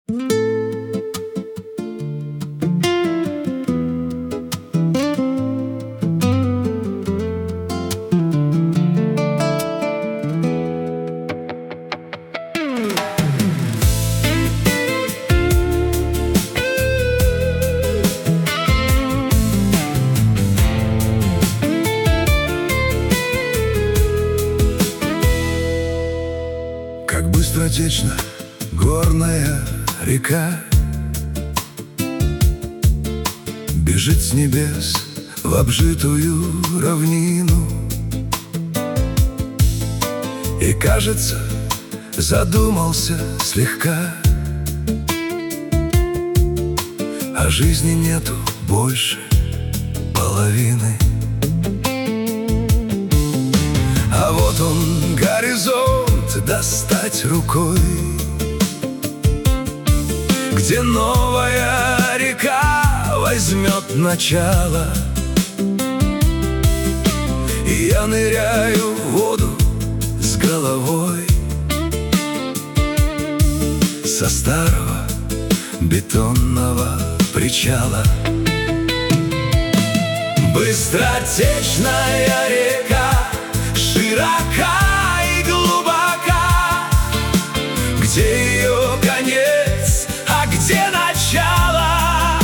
Как быстротечна горная река бежит с небес в обжитую равнину. И, кажется, задумался слегка, а жизни нету больше половины. А вот он, горизонт, достать рукой, где новая река возьмет начало. И я ныряю в воду с головой со старого бетонного причала. Быстротечная река, широка и глубока, где ее конец, а где начало?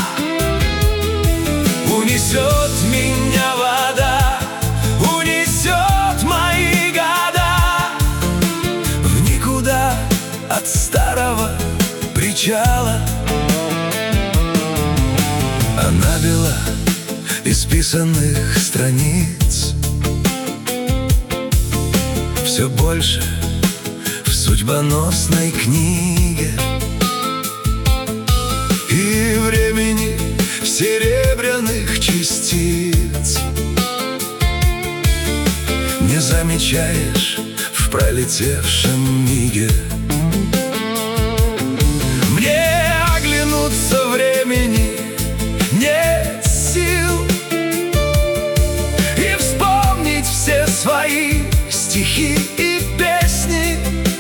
Унесет меня вода, унесет мои года в никуда от старого причала. Она бела исписанных страниц, все больше в судьбоносной книге, и времени серебряных частиц не замечаешь в пролетевшем миге. Мне оглянуться времени нет сил и вспомнить все свои стихи и песни,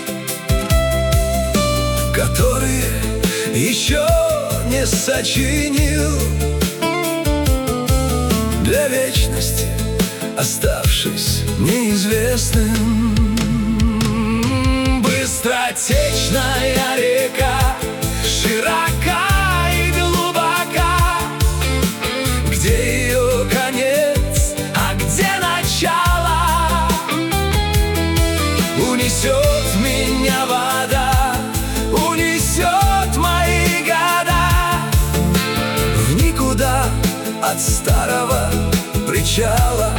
которые еще не сочинил, для вечности оставшись неизвестным. Быстротечная река, широка и глубока, где ее конец, а где начало? Унесет меня вода, унесет мои года в никуда от старого причала.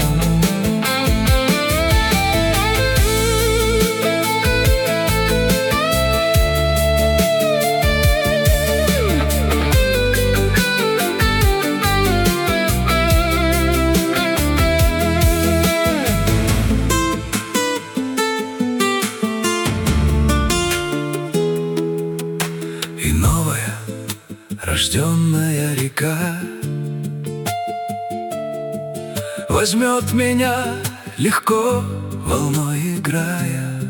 И новая рожденная река возьмет меня легко, волной играя.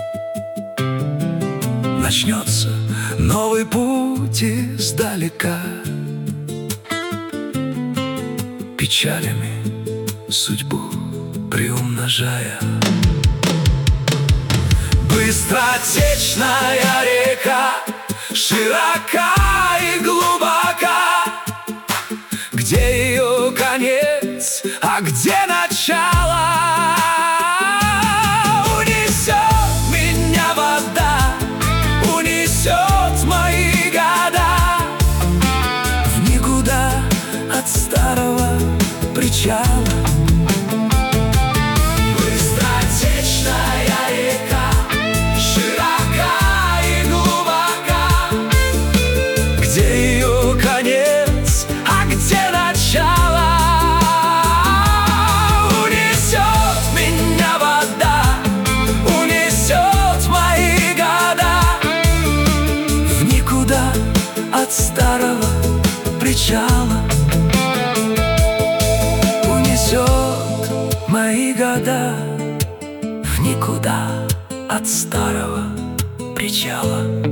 Начнется новый путь издалека, печалями судьбу приумножая. Быстротечная река, широка и глубока, где ее конец, а где начало? Унесет меня вода, унесет мои года в никуда от старого причала. От старого причала унесет мои года в никуда от старого причала.